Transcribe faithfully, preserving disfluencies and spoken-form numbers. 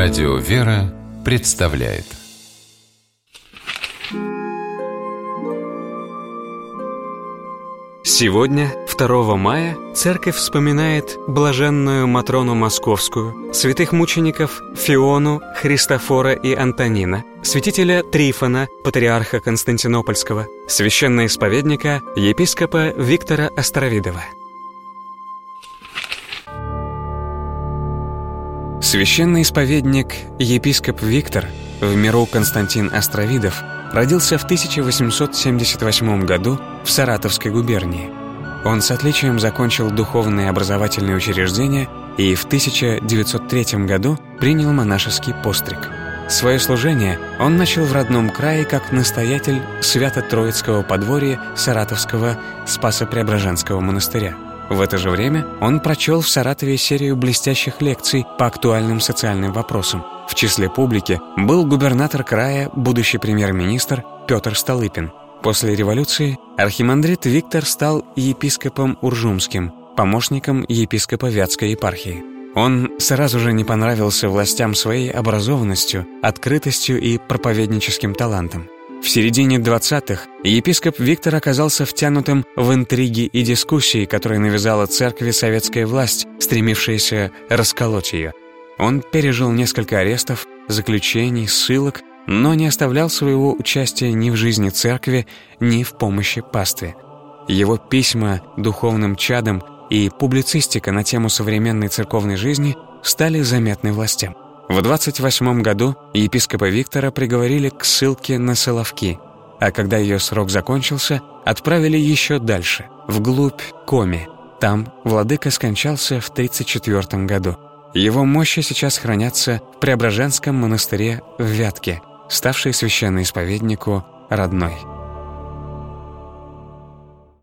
Радио «Вера» представляет. Сегодня, второго мая, Церковь вспоминает блаженную Матрону Московскую, святых мучеников Фиону, Христофора и Антонина, святителя Трифона, патриарха Константинопольского, священноисповедника, епископа Виктора Островидова. Священный исповедник, епископ Виктор, в миру Константин Островидов, родился в тысяча восемьсот семьдесят восьмом году в Саратовской губернии. Он с отличием закончил духовные образовательные учреждения и в тысяча девятьсот третьем году принял монашеский постриг. Свое служение он начал в родном крае как настоятель Свято-Троицкого подворья Саратовского Спасо-Преображенского монастыря. В это же время он прочел в Саратове серию блестящих лекций по актуальным социальным вопросам. В числе публики был губернатор края, будущий премьер-министр Петр Столыпин. После революции архимандрит Виктор стал епископом Уржумским, помощником епископа Вятской епархии. Он сразу же не понравился властям своей образованностью, открытостью и проповедническим талантом. В середине двадцатых епископ Виктор оказался втянутым в интриги и дискуссии, которые навязала церкви советская власть, стремившаяся расколоть ее. Он пережил несколько арестов, заключений, ссылок, но не оставлял своего участия ни в жизни церкви, ни в помощи пастве. Его письма духовным чадам и публицистика на тему современной церковной жизни стали заметны властям. В двадцать восьмом году епископа Виктора приговорили к ссылке на Соловки, а когда ее срок закончился, отправили еще дальше, вглубь Коми. Там владыка скончался в тридцать четвёртом году. Его мощи сейчас хранятся в Преображенском монастыре в Вятке, ставшей священноисповеднику родной.